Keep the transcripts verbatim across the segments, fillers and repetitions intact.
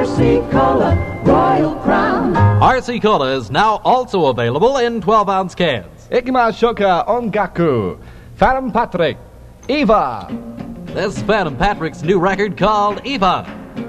C Cola Royal Crown. R C Cola is now also available in twelve-ounce cans. Ikimashouka Ongaku, Phantom Patrick, Eva. This is Phantom Patrick's new record called Eva.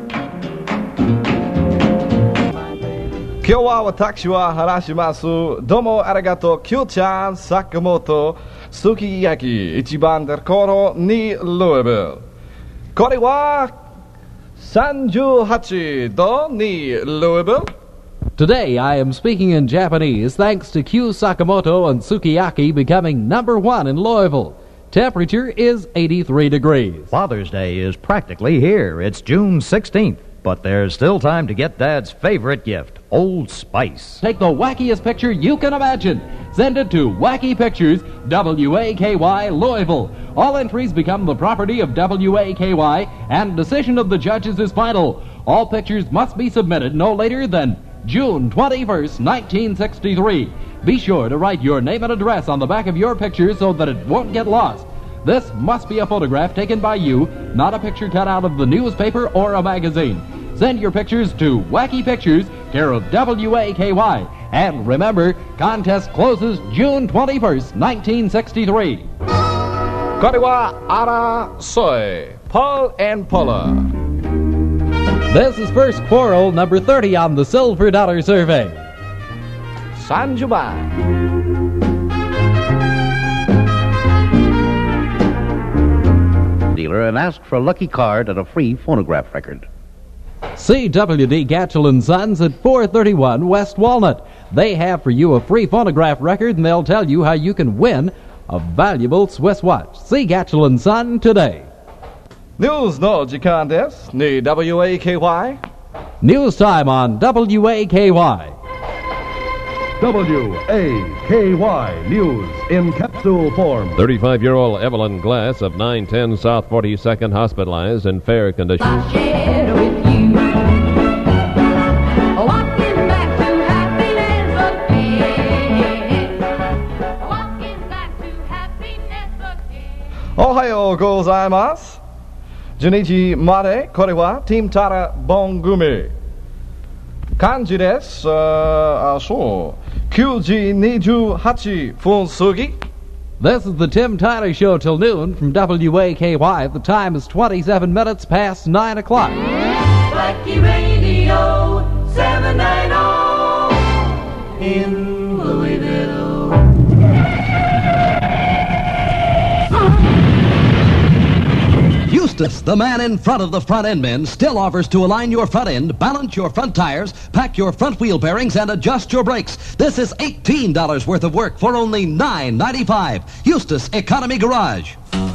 Kyowa watashi wa harashimasu. Domo arigato, Kyo-chan, Sakamoto, Sukiyaki, Ichiban Derkoro ni Louisville. Kore wa thirty-eight do ni Louisville. Today I am speaking in Japanese thanks to Q Sakamoto and Sukiyaki becoming number one in Louisville. Temperature is eighty-three degrees. Father's Day is practically here. It's June sixteenth. But there's still time to get Dad's favorite gift, Old Spice. Take the wackiest picture you can imagine. Send it to Wacky Pictures, W A K Y, Louisville. All entries become the property of W A K Y, and decision of the judges is final. All pictures must be submitted no later than June twenty-first, nineteen sixty-three. Be sure to write your name and address on the back of your picture so that it won't get lost. This must be a photograph taken by you, not a picture cut out of the newspaper or a magazine. Send your pictures to Wacky Pictures, care of W A K Y. And remember, contest closes June twenty-first, nineteen sixty-three. Kore wa ara soy, Paul and Paula. This is First Quarrel, number thirty on the Silver Dollar Survey. Sanjuban. Dealer and ask for a lucky card and a free phonograph record. C W D Gatchell and Sons at four thirty-one West Walnut. They have for you a free phonograph record, and they'll tell you how you can win a valuable Swiss watch. See Gatchell and Son today. News no jikan desu ni W A K Y. News time on W A K Y. W A K Y News in capsule form. thirty-five-year-old Evelyn Glass of nine ten South forty-second hospitalized in fair condition. I share with you. Walking back to happiness again. Walking back to happiness again. Ohayo gozaimasu. Junichi made, kore wa Team Tara Bongumi. Kanji desu. Uh, so, nine ji twenty-eight分過ぎ. This is the Tim Tyler Show till noon from W A K Y. The time is twenty-seven minutes past nine o'clock. Wacky Radio seven ninety in Louisville. Eustace, the man in front of the front end men, still offers to align your front end, balance your front tires, pack your front wheel bearings, and adjust your brakes. This is eighteen dollars worth of work for only nine ninety-five. Eustace Economy Garage.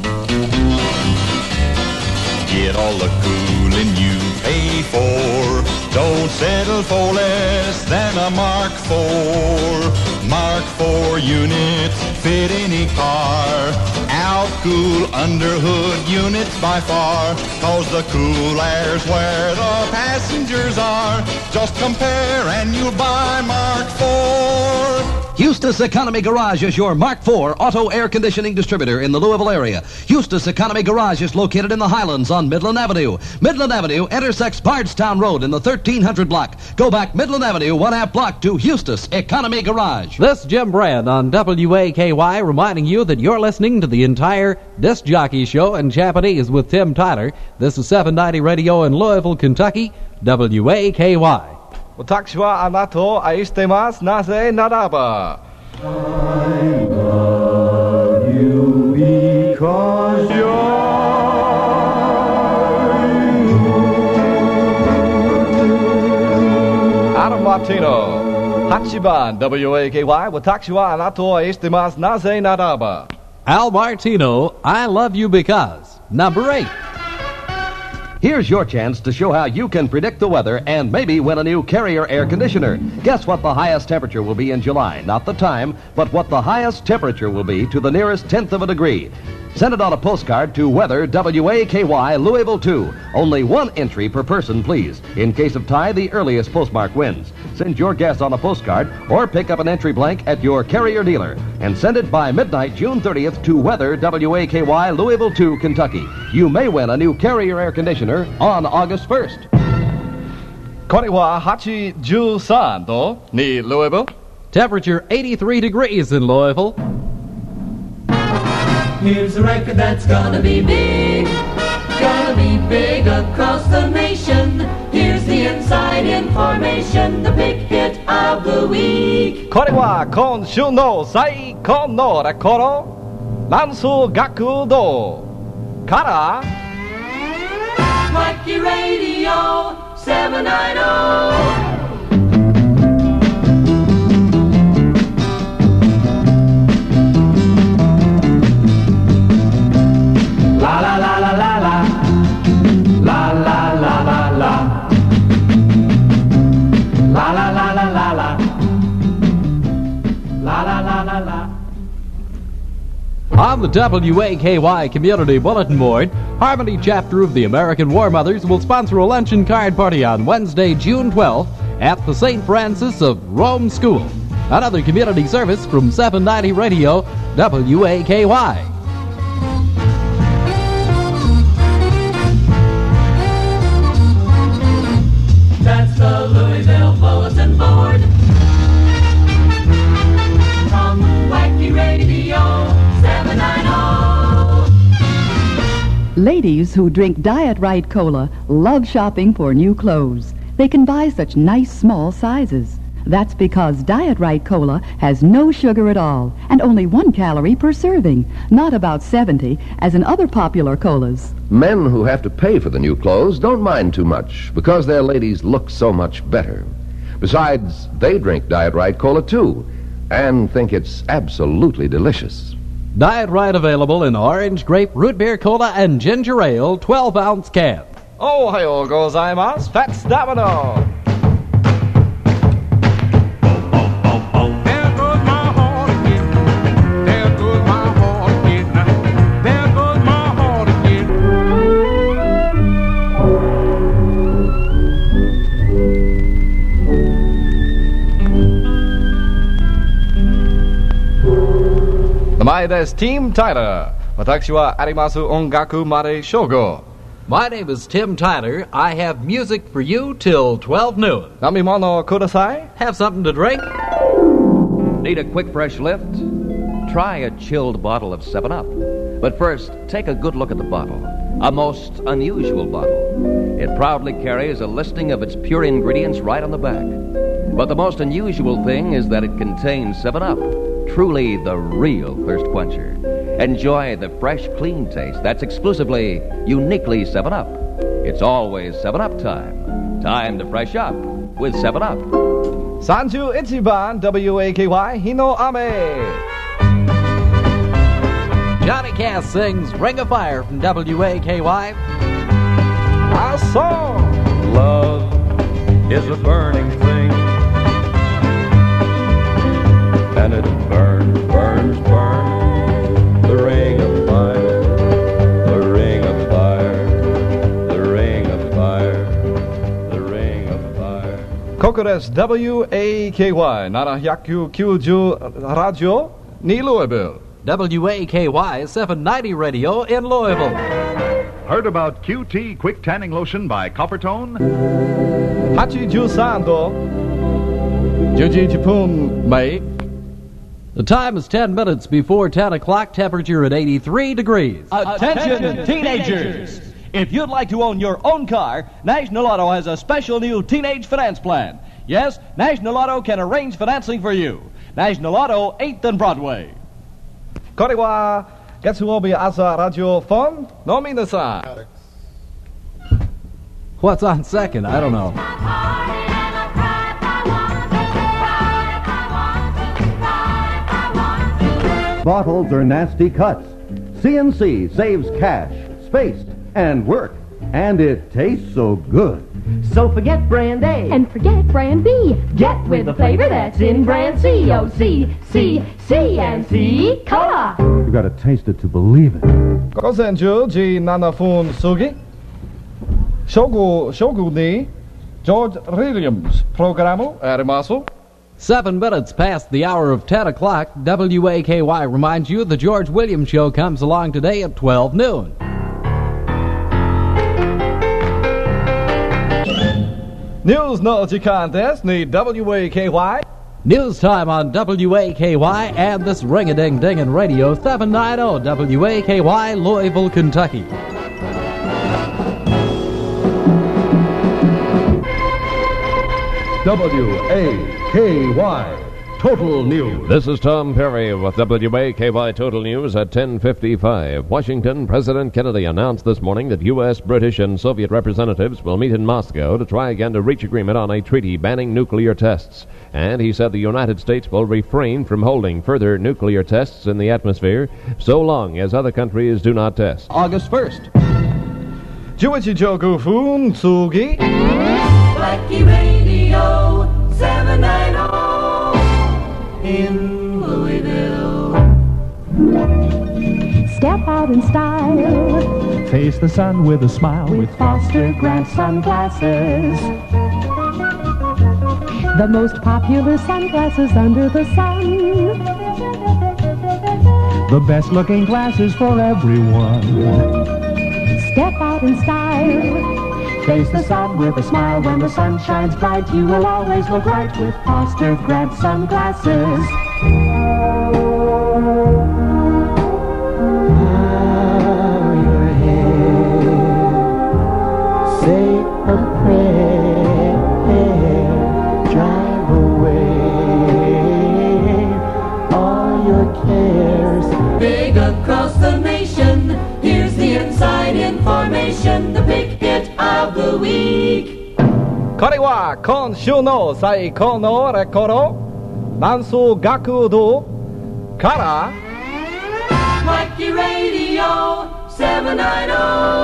Get all the cooling you pay for. Don't settle for less than a Mark four. Mark four units fit any car. Out-cool under-hood units by far. Cause the cool air's where the passengers are. Just compare and you'll buy Mark four. Eustace Economy Garage is your Mark four auto air conditioning distributor in the Louisville area. Eustace Economy Garage is located in the Highlands on Midland Avenue. Midland Avenue intersects Bardstown Road in the thirteen hundred block. Go back Midland Avenue one half block to Eustace Economy Garage. This is Jim Brand on W A K Y reminding you that you're listening to the entire Disc Jockey Show in Japanese with Tim Tyler. This is seven ninety Radio in Louisville, Kentucky, W A K Y. 私はあなたを愛してます。なぜならば。I love you because you're Adam Martino。はちばん W A K Y。私はあなたを愛してます。なぜならば。 Al Martino, I love you because. Number eight. Here's your chance to show how you can predict the weather and maybe win a new Carrier air conditioner. Guess what the highest temperature will be in July. Not the time, but what the highest temperature will be to the nearest tenth of a degree. Send it on a postcard to Weather W A K Y Louisville two. Only one entry per person, please. In case of tie, the earliest postmark wins. Send your guess on a postcard or pick up an entry blank at your Carrier dealer. And send it by midnight, June thirtieth to Weather W A K Y Louisville two, Kentucky. You may win a new Carrier air conditioner on August first. 거리와 하치 주산도 니 Louisville. Temperature eighty-three degrees in Louisville. Here's a record that's gonna be big, gonna be big across the nation. Here's the inside information, the big hit of the week. 거리와 건슈노 사이코노 레코로 난수 가쿠도 가라. Wacky Radio seven ninety. La la la la la la. La la la la la. La la la la la la. La la la la la. On the W A K Y Community Bulletin Board, Harmony Chapter of the American War Mothers will sponsor a luncheon card party on Wednesday, June twelfth at the Saint Francis of Rome School. Another community service from seven ninety Radio W A K Y. That's the Louisville Bulletin Board. From Wacky Radio seven ninety. Ladies who drink Diet Right Cola love shopping for new clothes. They can buy such nice small sizes. That's because Diet Right Cola has no sugar at all and only one calorie per serving, not about seventy as in other popular colas. Men who have to pay for the new clothes don't mind too much because their ladies look so much better. Besides, they drink Diet Right Cola too and think it's absolutely delicious. Diet Right available in orange, grape, root beer cola, and ginger ale, twelve ounce can. Ohayo gozaimasu. Fats Domino. My name is Tim Tyler. Watashi wa arimasu ongaku mare shogo. My name is Tim Tyler. I have music for you till twelve noon. Namimono kudasai? Have something to drink? Need a quick fresh lift? Try a chilled bottle of seven up. But first, take a good look at the bottle. A most unusual bottle. It proudly carries a listing of its pure ingredients right on the back. But the most unusual thing is that it contains seven up. Truly the real thirst quencher. Enjoy the fresh, clean taste that's exclusively, uniquely seven up. It's always seven up time. Time to fresh up with seven up. Sanju Ichiban W A K Y Hino Ame. Johnny Cass sings Ring of Fire from W A K Y. A song. Love is a burning thing, and it burns, burns, burns. The ring of fire, the ring of fire, the ring of fire, the ring of fire. Kokodes W A K Yななひゃくきゅうじゅうラジオに Louisville. W A K Y seven ninety Radio in Louisville. Heard about Q T Quick Tanning Lotion by Coppertone? Hachi Jusando. Juji Jipun May. The time is ten minutes before ten o'clock, temperature at eighty-three degrees. Attention, teenagers! If you'd like to own your own car, National Auto has a special new teenage finance plan. Yes, National Auto can arrange financing for you. National Auto, eighth and Broadway. Korewa Getsuobi Asa Radio Phone no Minasan. What's on second? I don't know. Bottles are nasty cuts. C N C saves cash, space, and work. And it tastes so good. So forget brand A. And forget brand B. Get with the flavor that's in brand C. O C, C, C, and C, Cola. You gotta taste it to believe it. Kosenju Ji Nanafun Sugi. Shogu Shogu ni George Williams Programu Arimasu. Seven minutes past the hour of ten o'clock, W A K Y reminds you the George Williams Show comes along today at twelve noon. 뉴스 너 지칸 데스 니 W A K Y News time on W A K Y and this ring-a-ding-ding-in' radio seven ninety W A K Y, Louisville, Kentucky. W A K Y Total News. This is Tom Perry with W A K Y Total News at ten fifty-five. Washington, President Kennedy announced this morning that U S, British, and Soviet representatives will meet in Moscow to try again to reach agreement on a treaty banning nuclear tests. And he said the United States will refrain from holding further nuclear tests in the atmosphere so long as other countries do not test. August first. 주어지 조구훈 수기 Wacky Radio seven ninety in Louisville. Step out in style. Face the sun with a smile with Foster Grant sunglasses. The most popular sunglasses under the sun. the best looking glasses for everyone. Step out in style. Face the sun with a smile. When the sun shines bright, you will always look right with Foster Grant sunglasses. Bow your head, say a prayer, drive away all your cares. Big across the nation, here's the inside information, the big hit of the week. これは今週の最高のレコード南総学堂から Wacky Radio seven ninety.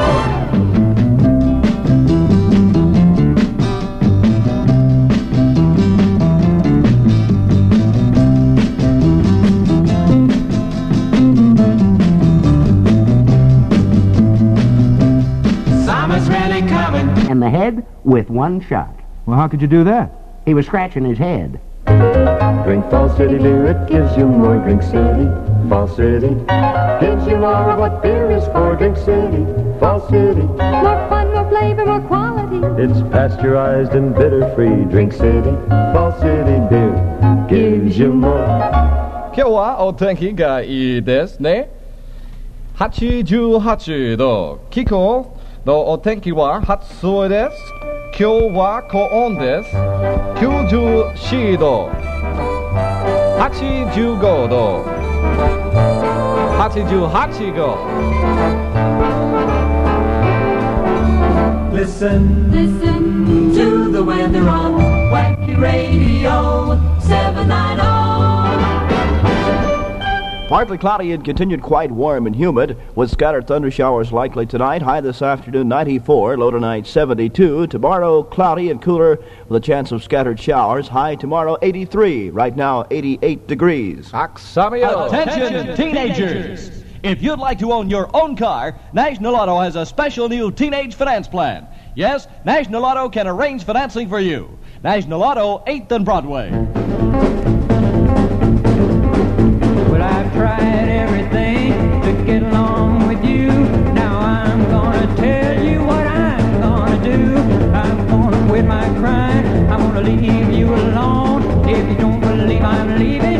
And the head with one shot. Well, how could you do that? He was scratching his head. Drink Fall City beer, it gives you more. Drink City, Fall City gives you more of what beer is for. Drink City, Fall City. More fun, more flavor, more quality. It's pasteurized and bitter-free. Drink City, Fall City beer gives you more. 今日はお天気がいいですね。はちじゅうはちど、気候のお天気は初晴です。今日は高温です。きゅうじゅうよんど、はちじゅうごど、はちじゅうはちど。 Listen, listen to the weather on Wacky Radio seven ninety. Partly cloudy and continued quite warm and humid, with scattered thunder showers likely tonight. High this afternoon, ninety-four. Low tonight, seventy-two. Tomorrow, cloudy and cooler with a chance of scattered showers. High tomorrow, eighty-three. Right now, eighty-eight degrees. Attention, teenagers! If you'd like to own your own car, National Auto has a special new teenage finance plan. Yes, National Auto can arrange financing for you. National Auto, eighth and Broadway. Well, I've tried everything to get along with you. Now I'm gonna tell you what I'm gonna do. I'm gonna quit my crying. I'm gonna leave you alone. If you don't believe I'm leaving,